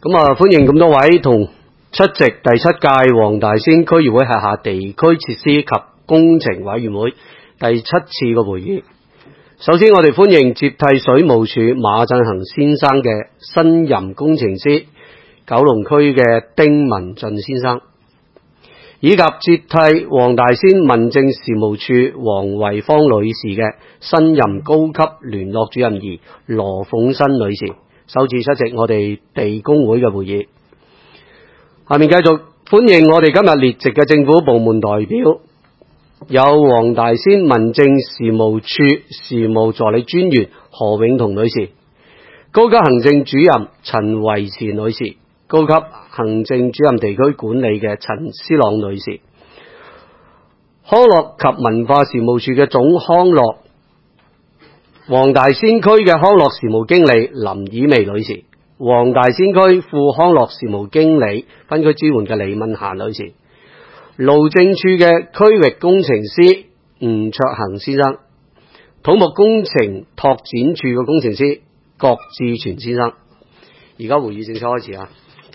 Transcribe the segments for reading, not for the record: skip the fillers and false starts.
歡迎咁多位同出席第7屆黃大仙區議會轄下地區設施及工程委員會第7次嘅會議。首先，我哋歡迎接替水務署馬振恒先生嘅新任工程師九龍區嘅丁文俊先生，以及接替黃大仙民政事務處黃惠芳女士嘅新任高級聯絡主任儀羅鳳新女士，首次出席我哋地工會嘅會議。下面繼續歡迎我哋今日列席嘅政府部門代表，有黃大仙民政事務處事務助理專員何永彤女士，高級行政主任陳維慈女士，高級行政主任地區管理嘅陳思朗女士，康樂及文化事務處嘅總康樂黃大仙區嘅康樂事務經理林以薇女士，黃大仙區副康樂事務經理分區支援嘅李敏嫻女士，路政處嘅區域工程師吳卓恒先生，土木工程拓展處嘅工程師郭志全先生。而家會議正式開始啊！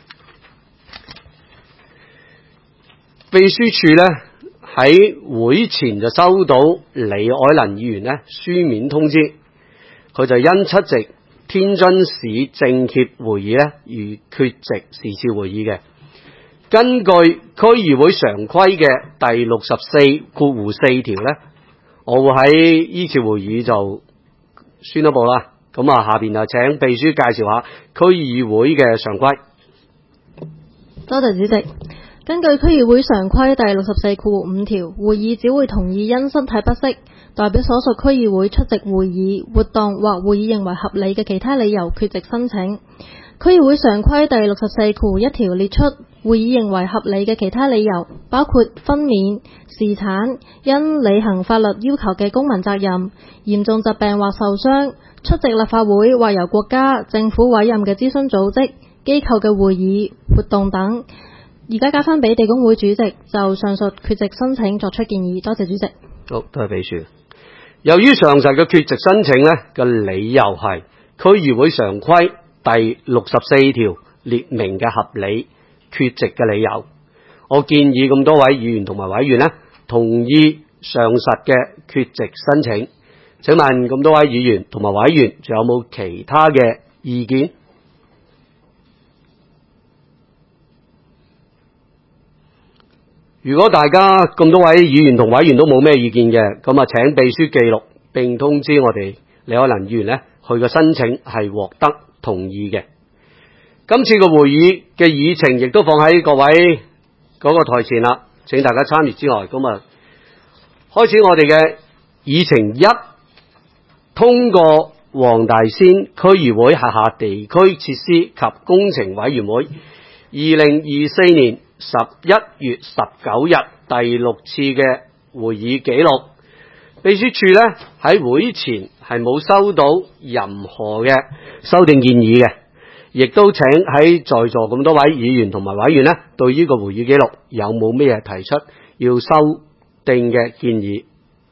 秘書處呢喺會前就收到李愛能議員呢書面通知，佢就因出席天津市政協會議呢而缺席是次會議嘅。根據區議會常規嘅第64(4) 條呢，我會喺呢次會議就宣佈啦。下邊就請秘書介紹下區議會嘅常規。 多謝主席。根據區議會常規第64(5) 條，會議只會同意因身體不適、代表所屬區議會出席會議活動或會議認為合理嘅其他理由缺席申請。區議會常規第64(1) 條列出會議認為合理嘅其他理由，包括分娩、侍產、因履行法律要求嘅公民責任、嚴重疾病或受傷、出席立法會或由國家、政府委任嘅諮詢組織、機構嘅會議活動等。而家交翻俾地工會主席就上述缺席申請作出建議。多謝主席。 好，多謝秘書。由於上述嘅缺席申請呢嘅理由係區議會常規第64條列明嘅合理缺席嘅理由，我建議咁多位議員同埋委員呢同意上述嘅缺席申請。請問咁多位議員同埋委員仲有冇其他嘅意見？如果大家咁多位議員同委員都冇咩意見嘅，咁請秘書記錄並通知我哋李愛能議員呢，佢嘅申請係獲得同意嘅。今次個會議嘅議程亦都放喺各位嗰個台前啦，請大家參與之外，開始我哋嘅議程一，通過黃大仙區議會轄下地區設施及工程委員會2024年11月19日第6次嘅會議記錄。秘書處呢喺會前係冇收到任何嘅修訂建議嘅，亦都請喺在座咁多位議員同埋委員呢對呢個會議記錄有冇咩提出要修訂嘅建議？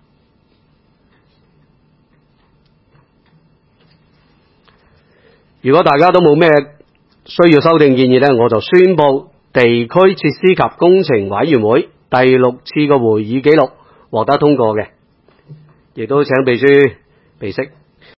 如果大家都冇咩需要修訂建議呢，我就宣布地區設施及工程委員會第6次嘅會議記錄獲得通過嘅，亦都請秘書備悉。